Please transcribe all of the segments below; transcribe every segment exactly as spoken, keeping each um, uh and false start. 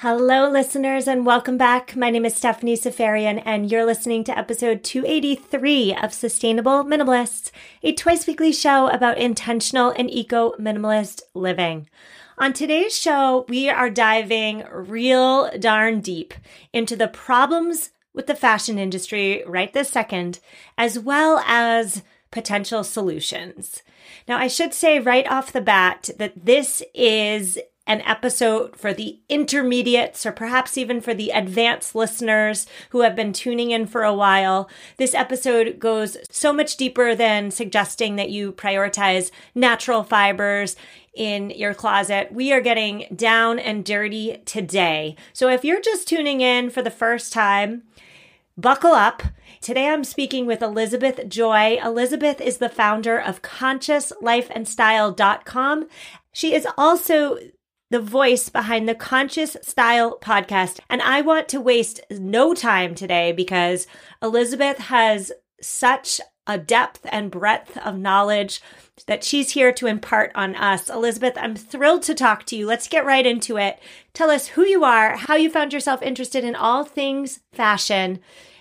Hello, listeners, and welcome back. My name is Stephanie Safarian, and you're listening to episode two eighty-three of Sustainable Minimalists, a twice-weekly show about intentional and eco-minimalist living. On today's show, we are diving real darn deep into the problems with the fashion industry right this second, as well as potential solutions. Now, I should say right off the bat that this is an episode for the intermediates or perhaps even for the advanced listeners who have been tuning in for a while. This episode goes so much deeper than suggesting that you prioritize natural fibers in your closet. We are getting down and dirty today. So if you're just tuning in for the first time, buckle up. Today I'm speaking with Elizabeth Joy. Elizabeth is the founder of conscious life and style dot com. She is also the voice behind the Conscious Style podcast. And I want to waste no time today because Elizabeth has such a depth and breadth of knowledge that she's here to impart on us. Elizabeth, I'm thrilled to talk to you. Let's get right into it. Tell us who you are, how you found yourself interested in all things fashion,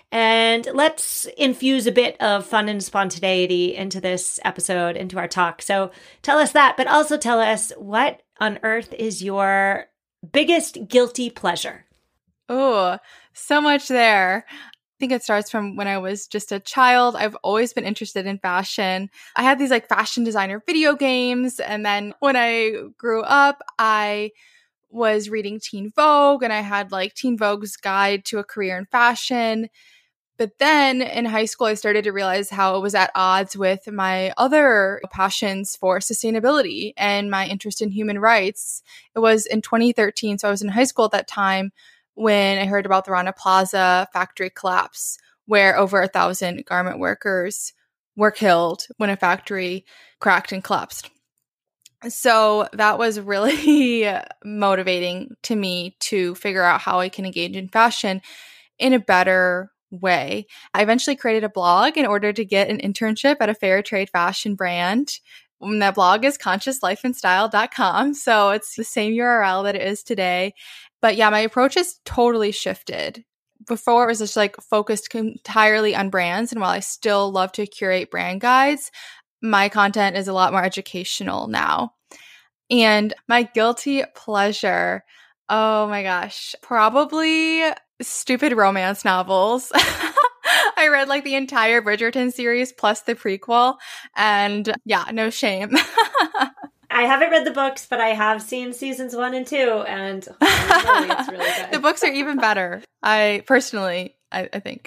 and let's infuse a bit of fun and spontaneity into this episode, into our talk. So tell us that, but also tell us what on earth is your biggest guilty pleasure? Oh, so much there. I think it starts from when I was just a child. I've always been interested in fashion. I had these like fashion designer video games. And then when I grew up, I was reading Teen Vogue and I had like Teen Vogue's Guide to a Career in Fashion. But then in high school, I started to realize how it was at odds with my other passions for sustainability and my interest in human rights. It was in twenty thirteen, so I was in high school at that time, when I heard about the Rana Plaza factory collapse, where over a thousand garment workers were killed when a factory cracked and collapsed. So that was really motivating to me to figure out how I can engage in fashion in a better way. I eventually created a blog in order to get an internship at a fair trade fashion brand. And that blog is conscious life and style dot com. So it's the same U R L that it is today. But yeah, my approach has totally shifted. Before it was just like focused entirely on brands. And while I still love to curate brand guides, my content is a lot more educational now. And my guilty pleasure, oh my gosh, probably stupid romance novels. I read like the entire Bridgerton series plus the prequel. And yeah, no shame. I haven't read the books, but I have seen seasons one and two. And really, it's really good. The books are even better. I personally, I, I think.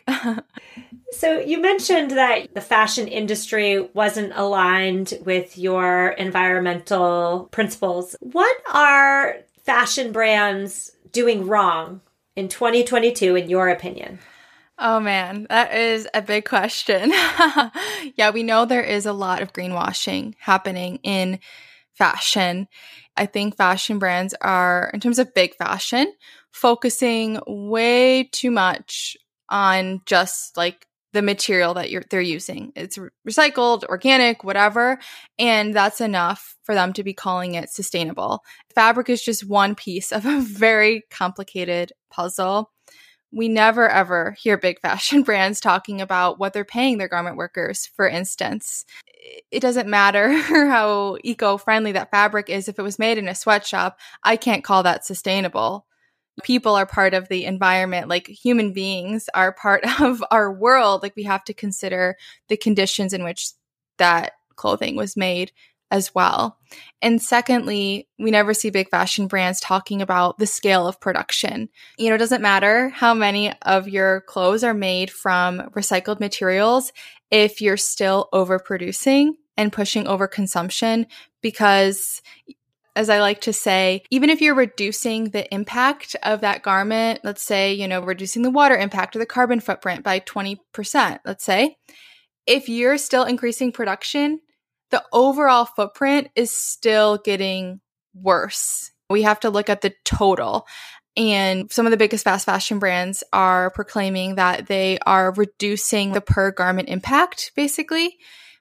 So you mentioned that the fashion industry wasn't aligned with your environmental principles. What are fashion brands doing wrong in twenty twenty-two, in your opinion? Oh man, that is a big question. Yeah, we know there is a lot of greenwashing happening in fashion. I think fashion brands are, in terms of big fashion, focusing way too much on just like the material that you're they're using. It's recycled, organic, whatever, and that's enough for them to be calling it sustainable. Fabric is just one piece of a very complicated puzzle. We never ever hear big fashion brands talking about what they're paying their garment workers, for instance. It doesn't matter how eco-friendly that fabric is. If it was made in a sweatshop, I can't call that sustainable. People are part of the environment, like human beings are part of our world. Like we have to consider the conditions in which that clothing was made as well. And secondly, we never see big fashion brands talking about the scale of production. You know, it doesn't matter how many of your clothes are made from recycled materials if you're still overproducing and pushing overconsumption, because as I like to say, even if you're reducing the impact of that garment, let's say, you know, reducing the water impact or the carbon footprint by twenty percent, let's say, if you're still increasing production, the overall footprint is still getting worse. We have to look at the total. And some of the biggest fast fashion brands are proclaiming that they are reducing the per garment impact, basically,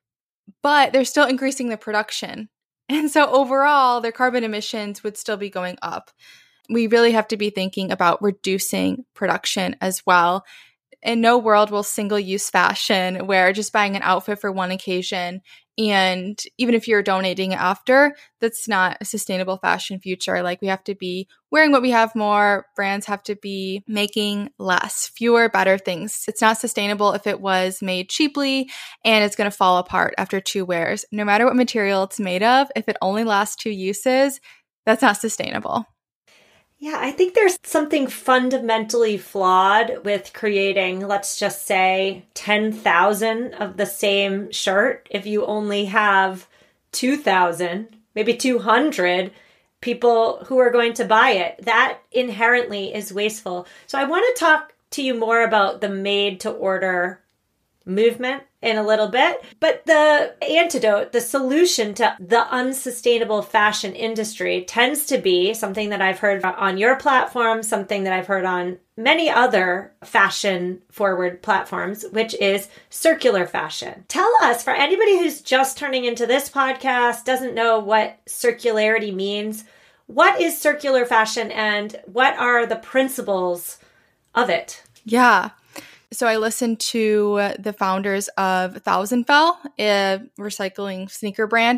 but they're still increasing the production. And so overall, their carbon emissions would still be going up. we really have to be thinking about reducing production as well. In no world will single-use fashion, where just buying an outfit for one occasion, and even if you're donating it after, that's not a sustainable fashion future. Like, we have to be wearing what we have more. Brands have to be making less, fewer, better things. It's not sustainable if it was made cheaply and it's going to fall apart after two wears. No matter what material it's made of, if it only lasts two uses, that's not sustainable. Yeah, I think there's something fundamentally flawed with creating, let's just say, ten thousand of the same shirt if you only have two thousand, maybe two hundred people who are going to buy it. That inherently is wasteful. So I want to talk to you more about the made-to-order movement in a little bit. But the antidote, the solution to the unsustainable fashion industry tends to be something that I've heard on your platform, something that I've heard on many other fashion forward platforms, which is circular fashion. Tell us, for anybody who's just turning into this podcast, doesn't know what circularity means, what is circular fashion and what are the principles of it? Yeah. So I listened to the founders of Thousand Fell, a recycling sneaker brand,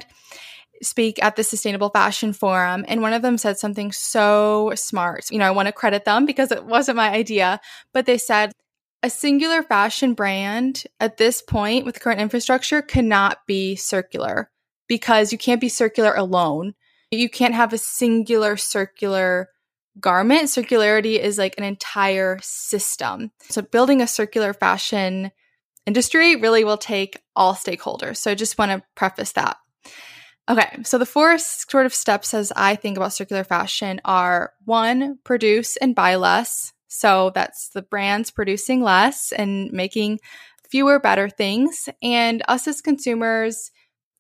speak at the Sustainable Fashion Forum. And one of them said something so smart. You know, I want to credit them because it wasn't my idea, but they said a singular fashion brand at this point with current infrastructure cannot be circular because you can't be circular alone. You can't have a singular circular garment. Circularity is like an entire system. So building a circular fashion industry really will take all stakeholders. So I just want to preface that. Okay, so the four sort of steps as I think about circular fashion are one, produce and buy less. So that's the brands producing less and making fewer, better things. And us as consumers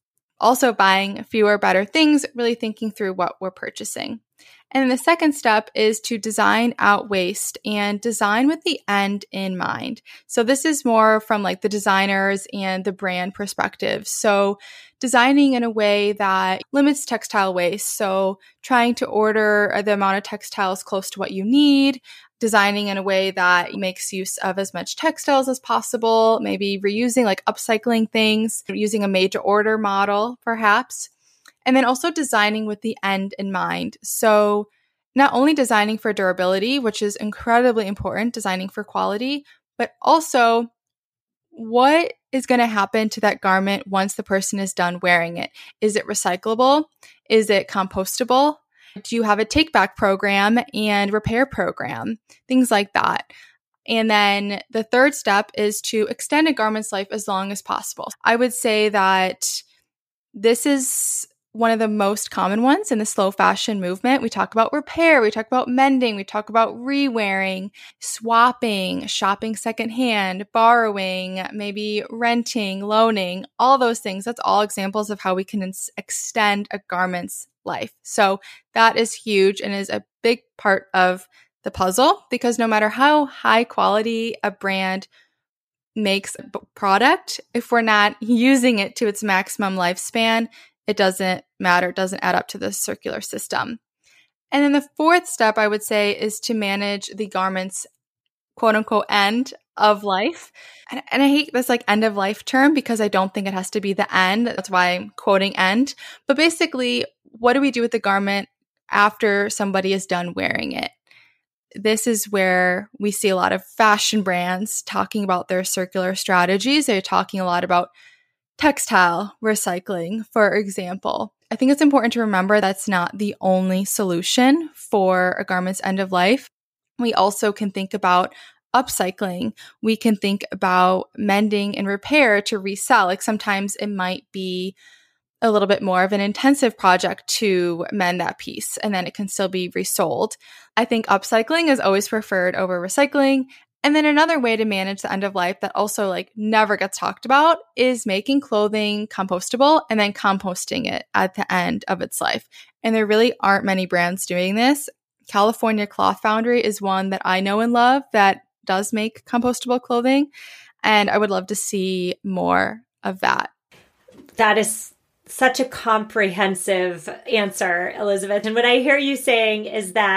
also buying fewer, better things, really thinking through what we're purchasing. And then the second step is to design out waste and design with the end in mind. So this is more from like the designers and the brand perspective. So designing in a way that limits textile waste. So trying to order the amount of textiles close to what you need, designing in a way that makes use of as much textiles as possible, maybe reusing, like upcycling things, using a made to order model perhaps. And then also designing with the end in mind. So not only designing for durability, which is incredibly important, designing for quality, but also what is going to happen to that garment once the person is done wearing it? Is it recyclable? Is it compostable? Do you have a take-back program and repair program? Things like that. And then the third step is to extend a garment's life as long as possible. I would say that this is one of the most common ones in the slow fashion movement. We talk about repair, we talk about mending, we talk about re-wearing, swapping, shopping secondhand, borrowing, maybe renting, loaning, all those things. That's all examples of how we can ins- extend a garment's life. So that is huge and is a big part of the puzzle, because no matter how high quality a brand makes a product, if we're not using it to its maximum lifespan, it doesn't matter. It doesn't add up to the circular system. And then the fourth step, I would say, is to manage the garment's quote unquote end of life. And, and I hate this like end of life term because I don't think it has to be the end. That's why I'm quoting end. But basically, what do we do with the garment after somebody is done wearing it? This is where we see a lot of fashion brands talking about their circular strategies. They're talking a lot about textile recycling, for example. I think it's important to remember that's not the only solution for a garment's end of life. We also can think about upcycling. We can think about mending and repair to resell. Like sometimes it might be a little bit more of an intensive project to mend that piece, and then it can still be resold. I think upcycling is always preferred over recycling. And then another way to manage the end of life that also like never gets talked about is making clothing compostable and then composting it at the end of its life. And there really aren't many brands doing this. California Cloth Foundry is one that I know and love that does make compostable clothing. And I would love to see more of that. That is such a comprehensive answer, Elizabeth. And what I hear you saying is that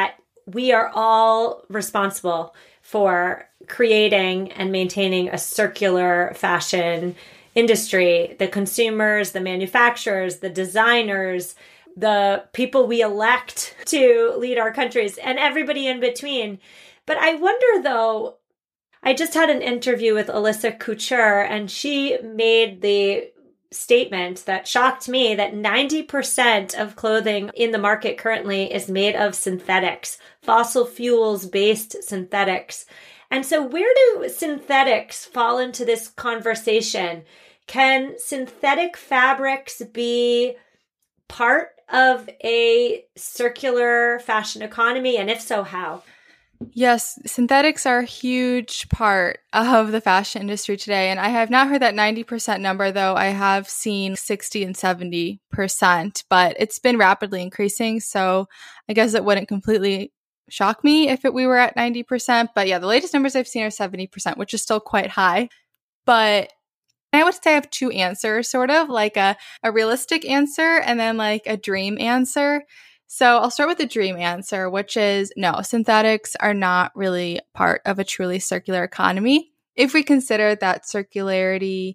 we are all responsible for creating and maintaining a circular fashion industry. The consumers, the manufacturers, the designers, the people we elect to lead our countries, and everybody in between. But I wonder, though, I just had an interview with Alyssa Couture, and she made the statement that shocked me that ninety percent of clothing in the market currently is made of synthetics, fossil fuels-based synthetics. And so where do synthetics fall into this conversation? Can synthetic fabrics be part of a circular fashion economy? And if so, how? Yes, synthetics are a huge part of the fashion industry today. And I have not heard that ninety percent number, though I have seen sixty and seventy percent, but it's been rapidly increasing. So I guess it wouldn't completely shock me if it, we were at ninety percent. But yeah, the latest numbers I've seen are seventy percent, which is still quite high. But I would say I have two answers, sort of like a, a realistic answer and then like a dream answer. So I'll start with the dream answer, which is no, synthetics are not really part of a truly circular economy. If we consider that circularity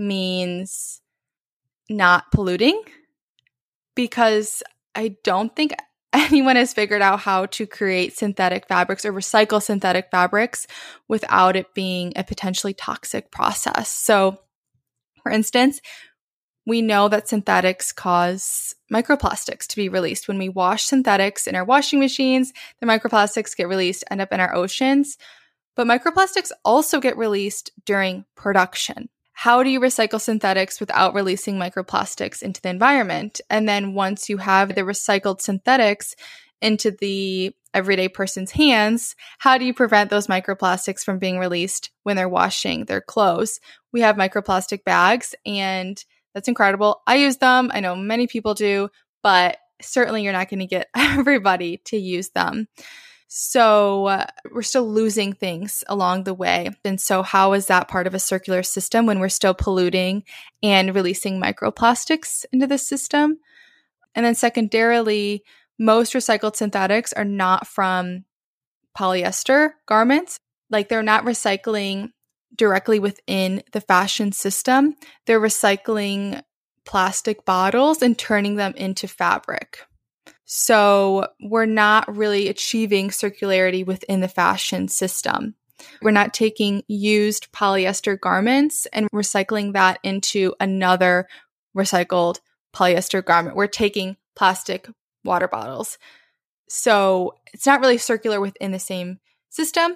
means not polluting, because I don't think anyone has figured out how to create synthetic fabrics or recycle synthetic fabrics without it being a potentially toxic process. So, for instance, we know that synthetics cause microplastics to be released. When we wash synthetics in our washing machines, the microplastics get released, end up in our oceans. But microplastics also get released during production. How do you recycle synthetics without releasing microplastics into the environment? And then once you have the recycled synthetics into the everyday person's hands, how do you prevent those microplastics from being released when they're washing their clothes? We have microplastic bags, and that's incredible. I use them. I know many people do, but certainly you're not going to get everybody to use them. So uh, we're still losing things along the way. And so how is that part of a circular system when we're still polluting and releasing microplastics into the system? And then secondarily, most recycled synthetics are not from polyester garments. Like they're not recycling directly within the fashion system. They're recycling plastic bottles and turning them into fabric. So we're not really achieving circularity within the fashion system. We're not taking used polyester garments and recycling that into another recycled polyester garment. We're taking plastic water bottles. So it's not really circular within the same system.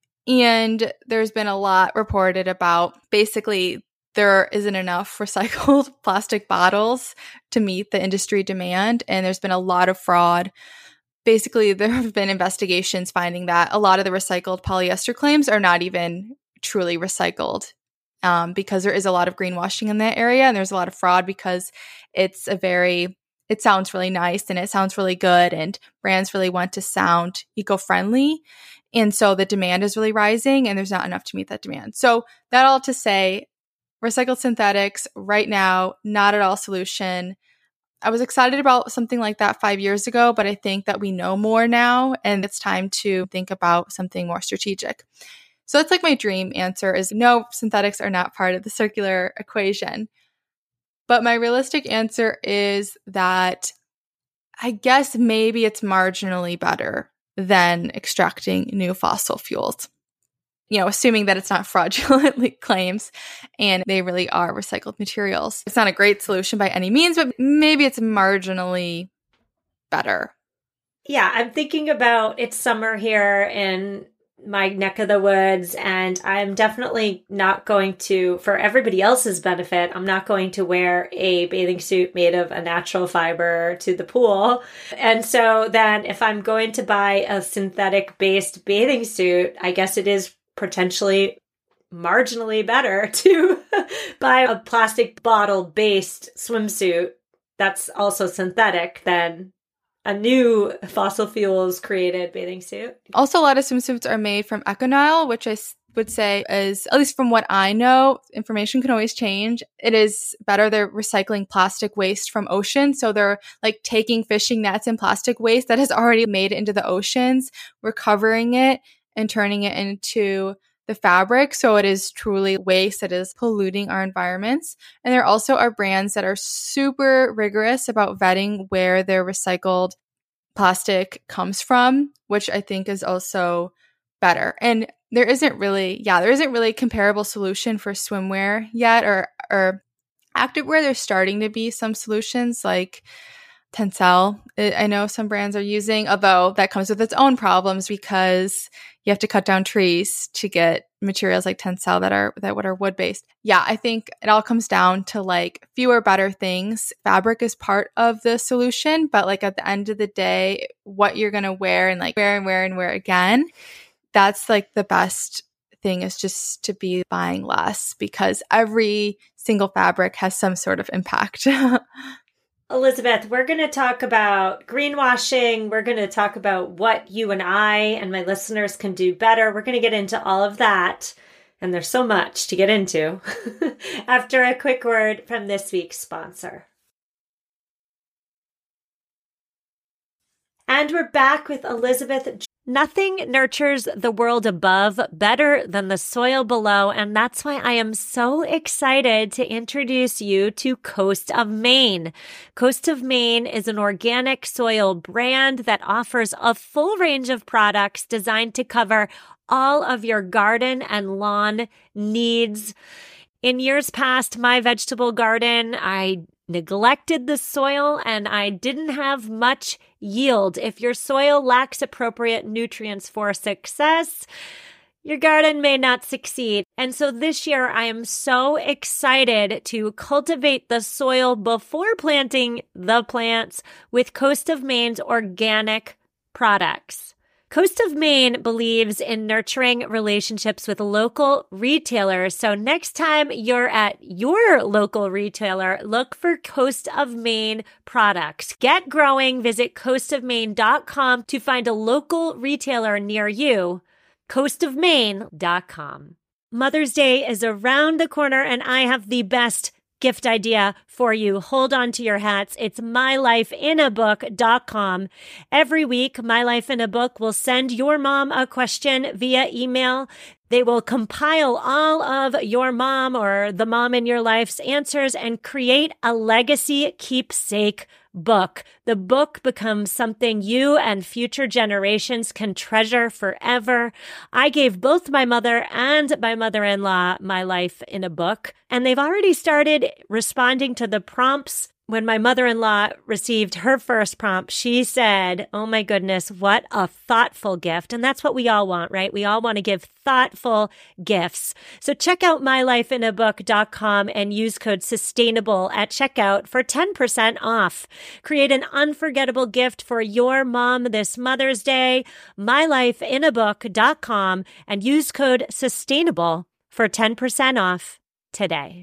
And there's been a lot reported about basically there isn't enough recycled plastic bottles to meet the industry demand. And there's been a lot of fraud. Basically, there have been investigations finding that a lot of the recycled polyester claims are not even truly recycled um, because there is a lot of greenwashing in that area. And there's a lot of fraud because it's a very, it sounds really nice and it sounds really good. And brands really want to sound eco-friendly. And so the demand is really rising and there's not enough to meet that demand. So that all to say, recycled synthetics right now, not at all solution. I was excited about something like that five years ago, but I think that we know more now and it's time to think about something more strategic. So that's like my dream answer is no, synthetics are not part of the circular equation. But my realistic answer is that I guess maybe it's marginally better than extracting new fossil fuels. You know, assuming that it's not fraudulent claims and they really are recycled materials. It's not a great solution by any means, but maybe it's marginally better. Yeah, I'm thinking about it's summer here in my neck of the woods, and I'm definitely not going to, for everybody else's benefit, I'm not going to wear a bathing suit made of a natural fiber to the pool. And so then if I'm going to buy a synthetic-based bathing suit, I guess it is potentially marginally better to buy a plastic bottle-based swimsuit that's also synthetic than a new fossil fuels created bathing suit. Also, a lot of swimsuits are made from EcoNile, which I would say is, at least from what I know, information can always change. It is better they're recycling plastic waste from oceans. So they're like taking fishing nets and plastic waste that has already made it into the oceans, recovering it and turning it into the fabric. So it is truly waste that is polluting our environments. And there also are brands that are super rigorous about vetting where their recycled plastic comes from, which I think is also better. And there isn't really, yeah, there isn't really a comparable solution for swimwear yet, or or activewear. There's starting to be some solutions like Tencel. I know some brands are using, although that comes with its own problems because you have to cut down trees to get materials like Tencel that are that are wood based. Yeah, I think it all comes down to like fewer, better things. Fabric is part of the solution, but like at the end of the day, what you're gonna wear and like wear and wear and wear again, that's like the best thing is just to be buying less because every single fabric has some sort of impact. Elizabeth, we're going to talk about greenwashing. We're going to talk about what you and I and my listeners can do better. We're going to get into all of that. And there's so much to get into after a quick word from this week's sponsor. And we're back with Elizabeth. Nothing nurtures the world above better than the soil below, and that's why I am so excited to introduce you to Coast of Maine. Coast of Maine is an organic soil brand that offers a full range of products designed to cover all of your garden and lawn needs. In years past, my vegetable garden, I neglected the soil and I didn't have much yield. If your soil lacks appropriate nutrients for success, your garden may not succeed. And so this year, I am so excited to cultivate the soil before planting the plants with Coast of Maine's organic products. Coast of Maine believes in nurturing relationships with local retailers. So next time you're at your local retailer, look for Coast of Maine products. Get growing. Visit coast of maine dot com to find a local retailer near you. coast of maine dot com. Mother's Day is around the corner and I have the best gift idea for you. Hold on to your hats. It's my life in a book dot com. Every week, My Life in a Book will send your mom a question via email. They will compile all of your mom or the mom in your life's answers and create a legacy keepsake book. The book becomes something you and future generations can treasure forever. I gave both my mother and my mother-in-law My Life in a Book, and they've already started responding to the prompts. When my mother-in-law received her first prompt, she said, oh my goodness, what a thoughtful gift. And that's what we all want, right? We all want to give thoughtful gifts. So check out my life in a book dot com and use code SUSTAINABLE at checkout for ten percent off. Create an unforgettable gift for your mom this Mother's Day. my life in a book dot com and use code SUSTAINABLE for ten percent off today.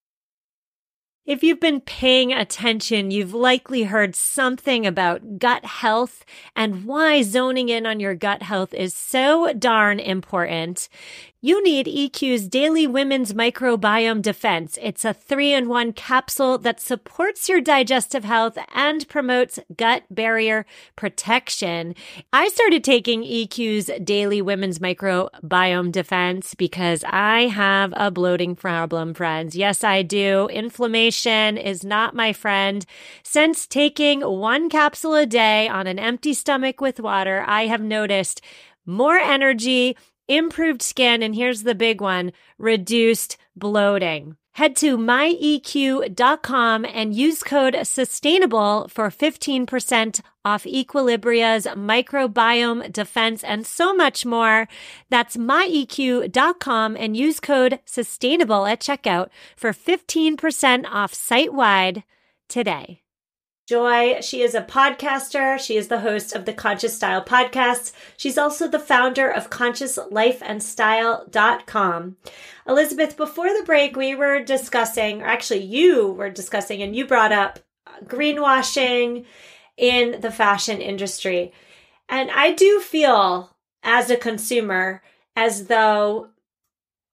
If you've been paying attention, you've likely heard something about gut health and why zoning in on your gut health is so darn important. You need E Q's Daily Women's Microbiome Defense. It's a three-in-one capsule that supports your digestive health and promotes gut barrier protection. I started taking E Q's Daily Women's Microbiome Defense because I have a bloating problem, friends. Yes, I do. Inflammation is not my friend. Since taking one capsule a day on an empty stomach with water, I have noticed more energy, improved skin, and here's the big one, reduced bloating. Head to my E Q dot com and use code SUSTAINABLE for fifteen percent off Equilibria's microbiome defense and so much more. That's my E Q dot com and use code SUSTAINABLE at checkout for fifteen percent off site-wide today. Joy, she is a podcaster. She is the host of the Conscious Style podcast. She's also the founder of conscious life and style dot com. Elizabeth, before the break, we were discussing, or actually you were discussing, and you brought up greenwashing in the fashion industry. And I do feel as a consumer as though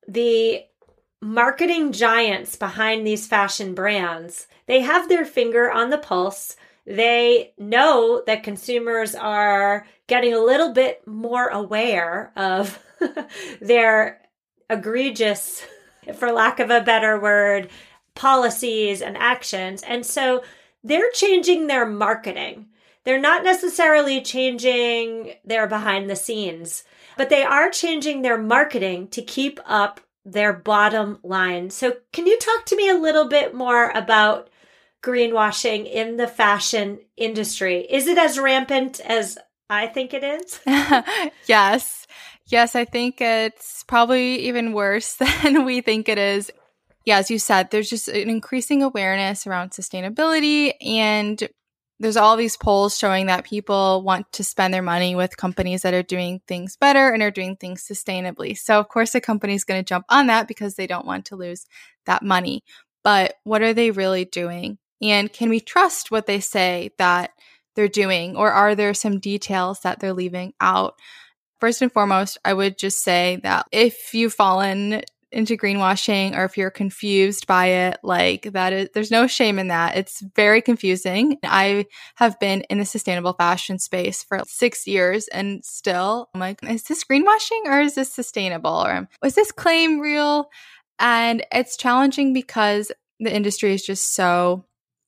the marketing giants behind these fashion brands, they have their finger on the pulse. They know that consumers are getting a little bit more aware of their egregious, for lack of a better word, policies and actions. And so they're changing their marketing. They're not necessarily changing their behind the scenes, but they are changing their marketing to keep up their bottom line. So can you talk to me a little bit more about greenwashing in the fashion industry? Is it as rampant as I think it is? Yes. Yes, I think it's probably even worse than we think it is. Yeah, as you said, there's just an increasing awareness around sustainability, and there's all these polls showing that people want to spend their money with companies that are doing things better and are doing things sustainably. So, of course, a company is going to jump on that because they don't want to lose that money. But what are they really doing? And can we trust what they say that they're doing? Or are there some details that they're leaving out? First and foremost, I would just say that if you've fallen into greenwashing or if you're confused by it, like that is, there's no shame in that. It's very confusing. I have been in the sustainable fashion space for six years and still I'm like, is this greenwashing or is this sustainable? Or is this claim real? And it's challenging because the industry is just so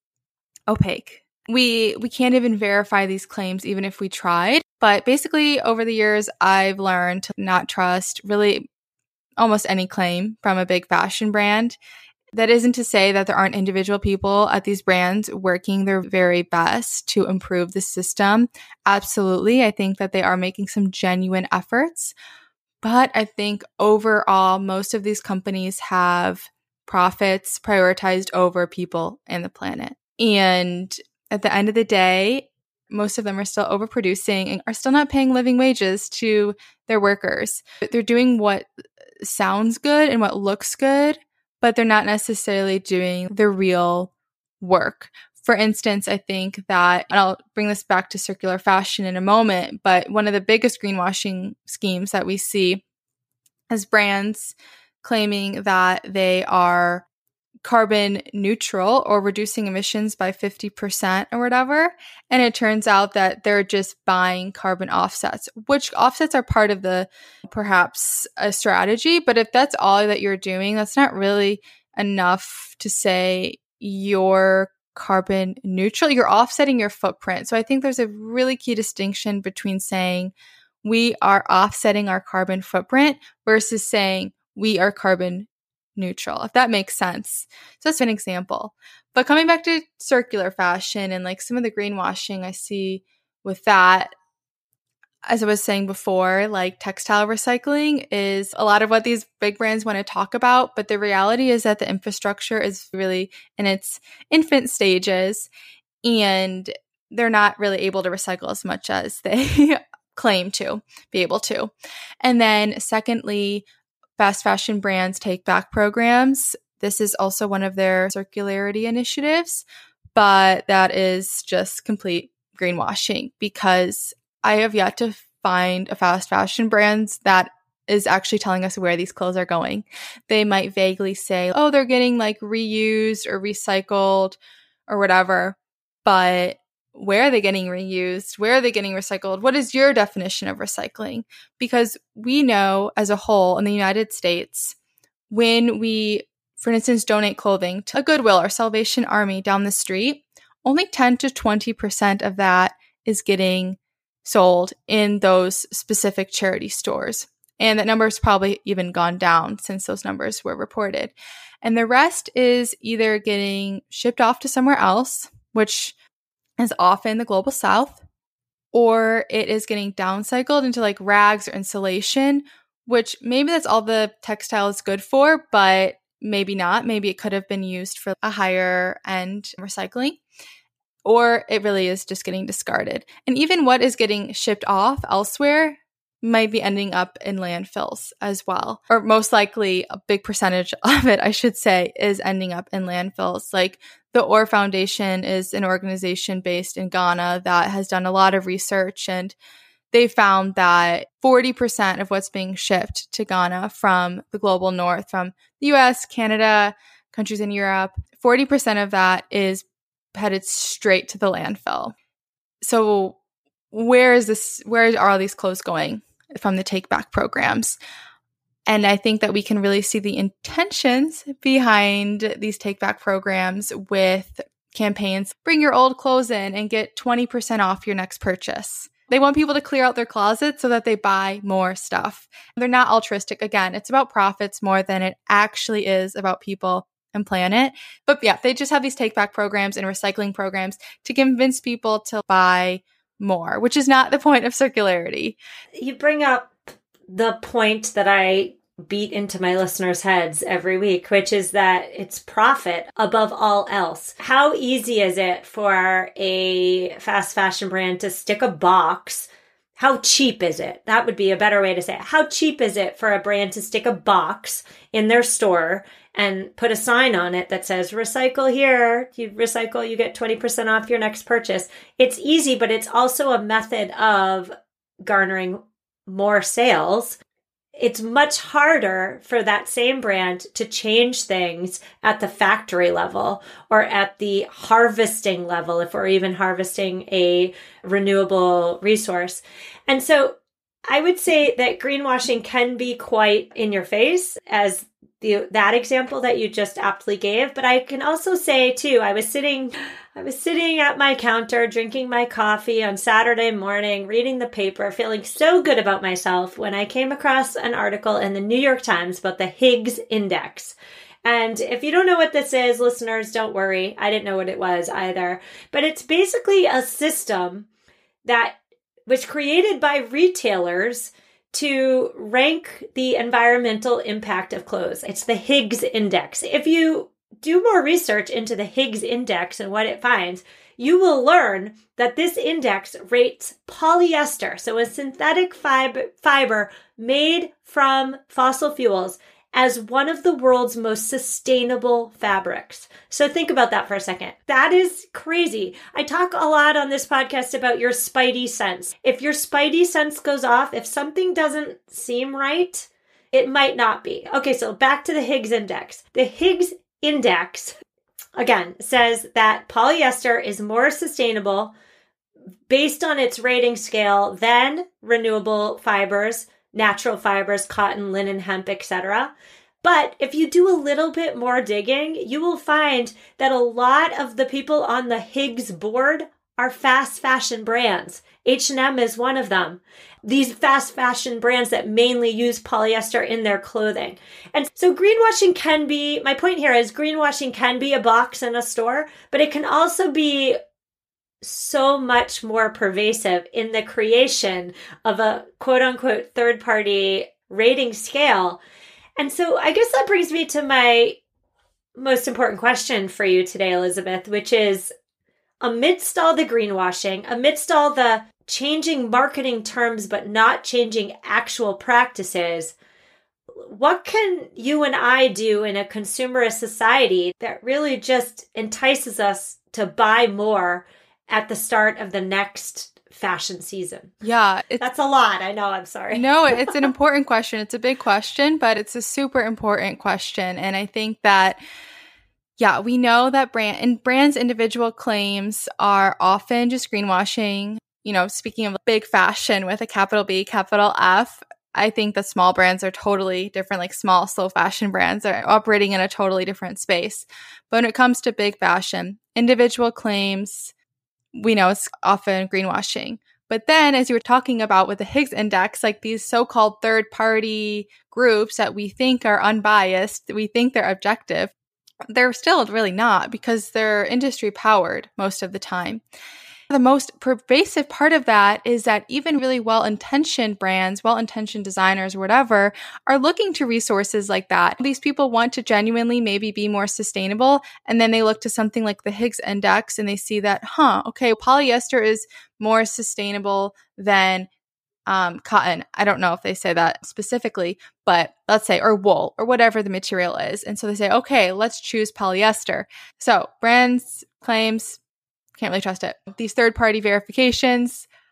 opaque. We we can't even verify these claims even if we tried. But basically, over the years, I've learned to not trust really almost any claim from a big fashion brand. That isn't to say that there aren't individual people at these brands working their very best to improve the system. Absolutely. I think that they are making some genuine efforts. But I think overall, most of these companies have profits prioritized over people and the planet. And at the end of the day, most of them are still overproducing and are still not paying living wages to their workers. They're doing what sounds good and what looks good, but they're not necessarily doing the real work. For instance, I think that, and I'll bring this back to circular fashion in a moment, but one of the biggest greenwashing schemes that we see is brands claiming that they are carbon neutral or reducing emissions by fifty percent or whatever. And it turns out that they're just buying carbon offsets, which offsets are part of the perhaps a strategy. But if that's all that you're doing, that's not really enough to say you're carbon neutral. You're offsetting your footprint. So I think there's a really key distinction between saying we are offsetting our carbon footprint versus saying we are carbon neutral, if that makes sense. So that's an example. But coming back to circular fashion and like some of the greenwashing I see with that, as I was saying before, like textile recycling is a lot of what these big brands want to talk about. But the reality is that the infrastructure is really in its infant stages and they're not really able to recycle as much as they claim to be able to. And then secondly, fast fashion brands take back programs. This is also one of their circularity initiatives, but that is just complete greenwashing because I have yet to find a fast fashion brand that is actually telling us where these clothes are going. They might vaguely say, oh, they're getting like reused or recycled or whatever, but where are they getting reused? Where are they getting recycled? What is your definition of recycling? Because we know as a whole in the United States, when we, for instance, donate clothing to a Goodwill or Salvation Army down the street, only ten to twenty percent of that is getting sold in those specific charity stores. And that number has probably even gone down since those numbers were reported. And the rest is either getting shipped off to somewhere else, which is often the global south, or it is getting downcycled into like rags or insulation, which maybe that's all the textile is good for, but maybe not. Maybe it could have been used for a higher end recycling, or it really is just getting discarded. And even what is getting shipped off elsewhere might be ending up in landfills as well. Or most likely a big percentage of it, I should say, is ending up in landfills. Like the O R Foundation is an organization based in Ghana that has done a lot of research and they found that forty percent of what's being shipped to Ghana from the global north, from the U S, Canada, countries in Europe, forty percent of that is headed straight to the landfill. So where is this, where are all these clothes going from the take back programs? And I think that we can really see the intentions behind these take back programs with campaigns. Bring your old clothes in and get twenty percent off your next purchase. They want people to clear out their closets so that they buy more stuff. They're not altruistic. Again, it's about profits more than it actually is about people and planet. But yeah, they just have these take back programs and recycling programs to convince people to buy more, which is not the point of circularity. You bring up the point that I beat into my listeners' heads every week, which is that it's profit above all else. How easy is it for a fast fashion brand to stick a box? How cheap is it? That would be a better way to say it. How cheap is it for a brand to stick a box in their store and put a sign on it that says, recycle here, you recycle, you get twenty percent off your next purchase. It's easy, but it's also a method of garnering more sales. It's much harder for that same brand to change things at the factory level or at the harvesting level, if we're even harvesting a renewable resource. And so I would say that greenwashing can be quite in your face, as the that example that you just aptly gave. But I can also say too, I was sitting I was sitting at my counter drinking my coffee on Saturday morning, reading the paper, feeling so good about myself when I came across an article in the New York Times about the Higgs Index. And if you don't know what this is, listeners, don't worry. I didn't know what it was either. But it's basically a system that was created by retailers to rank the environmental impact of clothes. It's the Higgs Index. If you do more research into the Higgs Index and what it finds, you will learn that this index rates polyester, so a synthetic fib- fiber made from fossil fuels, as one of the world's most sustainable fabrics. So think about that for a second. That is crazy. I talk a lot on this podcast about your spidey sense. If your spidey sense goes off, if something doesn't seem right, it might not be. Okay, so back to the Higgs Index. The Higgs Index, again, says that polyester is more sustainable based on its rating scale than renewable fibers, natural fibers, cotton, linen, hemp, et cetera. But if you do a little bit more digging, you will find that a lot of the people on the Higgs board are fast fashion brands. H and M is one of them. These fast fashion brands that mainly use polyester in their clothing. And so greenwashing can be, my point here is greenwashing can be a box in a store, but it can also be so much more pervasive in the creation of a quote unquote third party rating scale. And so I guess that brings me to my most important question for you today, Elizabeth, which is, amidst all the greenwashing, amidst all the changing marketing terms but not changing actual practices, what can you and I do in a consumerist society that really just entices us to buy more at the start of the next fashion season? Yeah. That's a lot. I know. I'm sorry. No, it's an important question. It's a big question, but it's a super important question. And I think that, yeah, we know that brand and brands' individual claims are often just greenwashing. You know, speaking of big fashion with a capital B, capital F, I think that small brands are totally different, like small, slow fashion brands are operating in a totally different space. But when it comes to big fashion, individual claims, we know it's often greenwashing. But then, as you were talking about with the Higgs Index, like these so-called third-party groups that we think are unbiased, we think they're objective, they're still really not, because they're industry-powered most of the time. The most pervasive part of that is that even really well-intentioned brands, well-intentioned designers, whatever, are looking to resources like that. These people want to genuinely maybe be more sustainable, and then they look to something like the Higgs Index and they see that, huh, okay, polyester is more sustainable than um, cotton. I don't know if they say that specifically, but let's say, or wool, or whatever the material is. And so they say, okay, let's choose polyester. So brands claims, can't really trust it. These third-party verifications,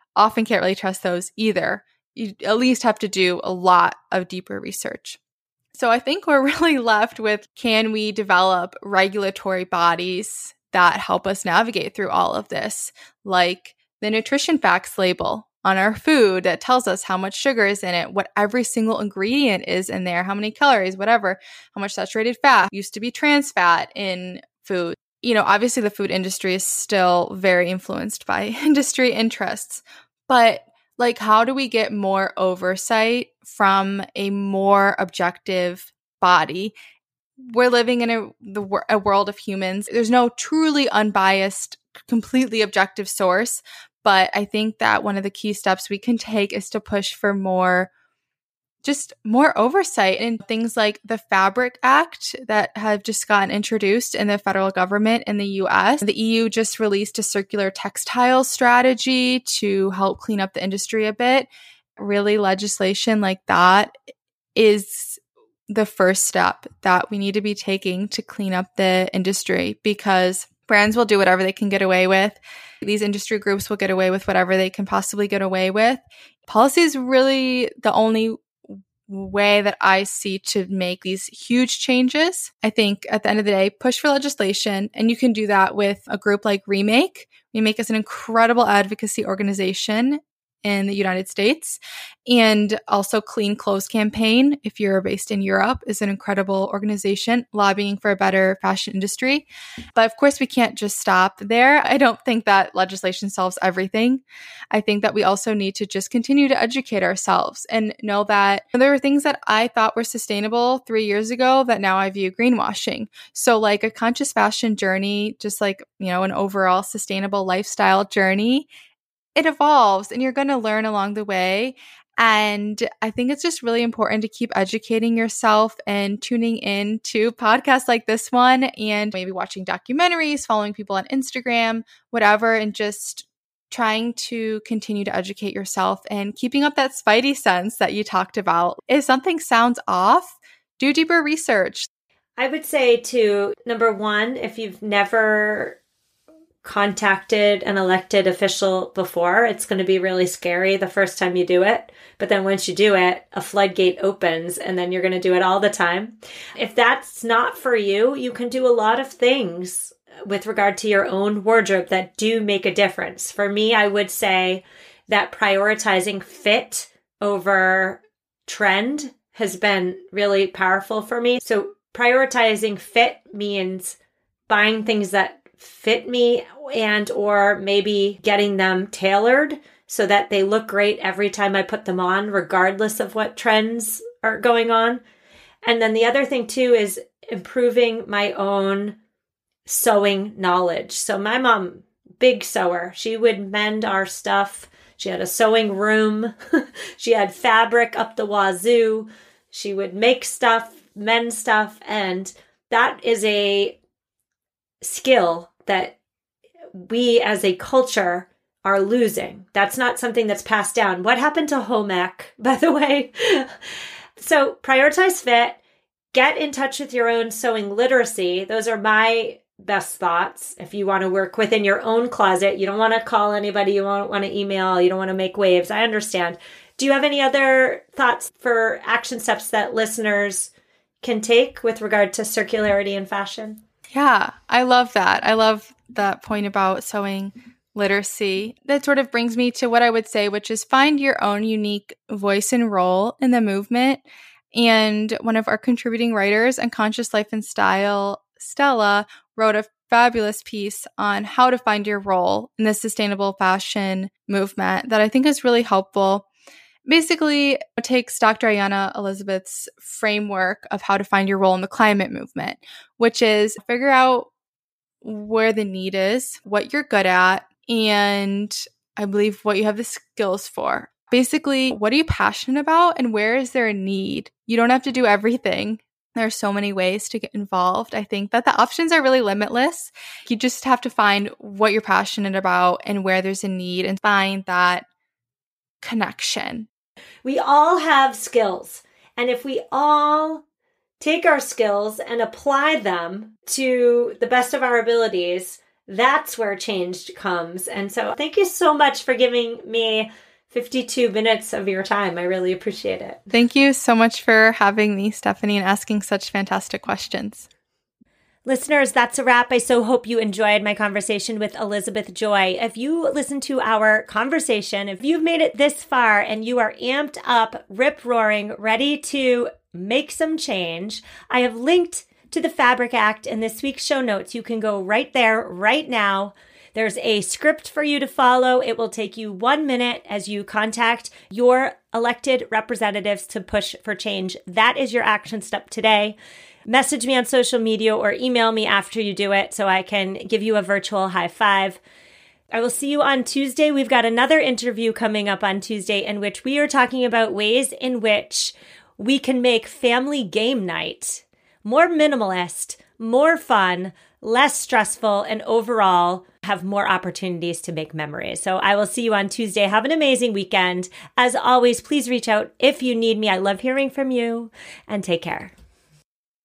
often can't really trust those either. You at least have to do a lot of deeper research. So I think we're really left with, can we develop regulatory bodies that help us navigate through all of this, like the nutrition facts label on our food that tells us how much sugar is in it, what every single ingredient is in there, how many calories, whatever, how much saturated fat, used to be trans fat in food. You know, obviously the food industry is still very influenced by industry interests, but like, how do we get more oversight from a more objective body? We're living in a, the, a world of humans. There's no truly unbiased, completely objective source. But I think that one of the key steps we can take is to push for more, just more oversight in things like the Fabric Act that have just gotten introduced in the federal government in the U S. The E U just released a circular textile strategy to help clean up the industry a bit. Really, legislation like that is the first step that we need to be taking to clean up the industry, because brands will do whatever they can get away with. These industry groups will get away with whatever they can possibly get away with. Policy is really the only way that I see to make these huge changes. I think at the end of the day, push for legislation, and you can do that with a group like Remake. Remake is an incredible advocacy organization in the United States, and also Clean Clothes Campaign, if you're based in Europe, is an incredible organization lobbying for a better fashion industry. But of course, we can't just stop there. I don't think that legislation solves everything. I think that we also need to just continue to educate ourselves and know that there are things that I thought were sustainable three years ago that now I view greenwashing. So like a conscious fashion journey, just like, you know, an overall sustainable lifestyle journey, it evolves and you're going to learn along the way. And I think it's just really important to keep educating yourself and tuning in to podcasts like this one, and maybe watching documentaries, following people on Instagram, whatever, and just trying to continue to educate yourself and keeping up that spidey sense that you talked about. If something sounds off, do deeper research. I would say to number one, if you've never contacted an elected official before, it's going to be really scary the first time you do it. But then once you do it, a floodgate opens, and then you're going to do it all the time. If that's not for you, you can do a lot of things with regard to your own wardrobe that do make a difference. For me, I would say that prioritizing fit over trend has been really powerful for me. So prioritizing fit means buying things that fit me, and or maybe getting them tailored so that they look great every time I put them on, regardless of what trends are going on. And then the other thing too is improving my own sewing knowledge. So my mom, big sewer, she would mend our stuff. She had a sewing room. She had fabric up the wazoo. She would make stuff, mend stuff. And that is a skill that we as a culture are losing. That's not something that's passed down. What happened to home ec, by the way? So prioritize fit, get in touch with your own sewing literacy. Those are my best thoughts. If you want to work within your own closet, you don't want to call anybody, you don't want to email, you don't want to make waves. I understand. Do you have any other thoughts for action steps that listeners can take with regard to circularity in fashion? Yeah, I love that. I love that point about sewing literacy. That sort of brings me to what I would say, which is find your own unique voice and role in the movement. And one of our contributing writers on Conscious Life and Style, Stella, wrote a fabulous piece on how to find your role in the sustainable fashion movement that I think is really helpful. Basically, it takes Doctor Ayanna Elizabeth's framework of how to find your role in the climate movement, which is figure out where the need is, what you're good at, and I believe what you have the skills for. Basically, what are you passionate about and where is there a need? You don't have to do everything. There are so many ways to get involved. I think that the options are really limitless. You just have to find what you're passionate about and where there's a need and find that connection. We all have skills. And if we all take our skills and apply them to the best of our abilities, that's where change comes. And so thank you so much for giving me fifty-two minutes of your time. I really appreciate it. Thank you so much for having me, Stephanie, and asking such fantastic questions. Listeners, that's a wrap. I so hope you enjoyed my conversation with Elizabeth Joy. If you listen to our conversation, if you've made it this far and you are amped up, rip-roaring, ready to make some change, I have linked to the Fabric Act in this week's show notes. You can go right there, right now. There's a script for you to follow. It will take you one minute as you contact your elected representatives to push for change. That is your action step today. Message me on social media or email me after you do it so I can give you a virtual high five. I will see you on Tuesday. We've got another interview coming up on Tuesday in which we are talking about ways in which we can make family game night more minimalist, more fun, less stressful, and overall have more opportunities to make memories. So I will see you on Tuesday. Have an amazing weekend. As always, please reach out if you need me. I love hearing from you, and take care.